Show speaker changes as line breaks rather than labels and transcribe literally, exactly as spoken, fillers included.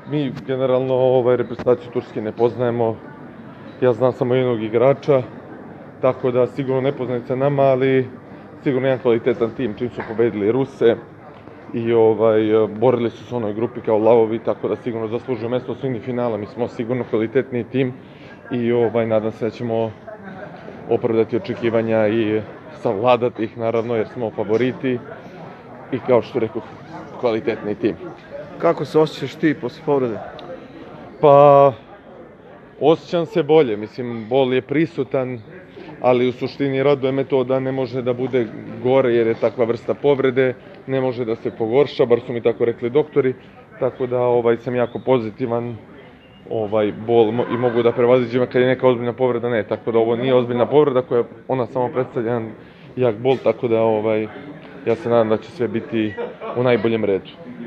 mi generalno ovaj, reprezentaciju Turske ne poznajemo. Ja znam samo jednog igrača, tako da sigurno nepoznanica nama, ali sigurno jedan kvalitetan tim čim su pobedili Ruse i ovaj, borili su se u onoj grupi kao lavovi, tako da sigurno zaslužuju mesto u svim finala. Mi smo sigurno kvalitetniji tim i ovaj, nadam se da ćemo opravdati očekivanja i savladati ih naravno jer smo favoriti i kao što rekao kvalitetni tim.
Kako se osjećaš ti posle povrede?
Pa osjećam se bolje, mislim bol je prisutan, ali u suštini raduje me to da ne može da bude gore jer je takva vrsta povrede, ne može da se pogorša, bar su mi tako rekli doktori, tako da ovaj, sam jako pozitivan, ovaj, bol i mogu da prevaziđem kad je neka ozbiljna povreda, ne, tako da ovo nije ozbiljna povreda koja ona samo predstavlja jedan jak bol, tako da ovaj, ja se nadam da će sve biti u najboljem redu.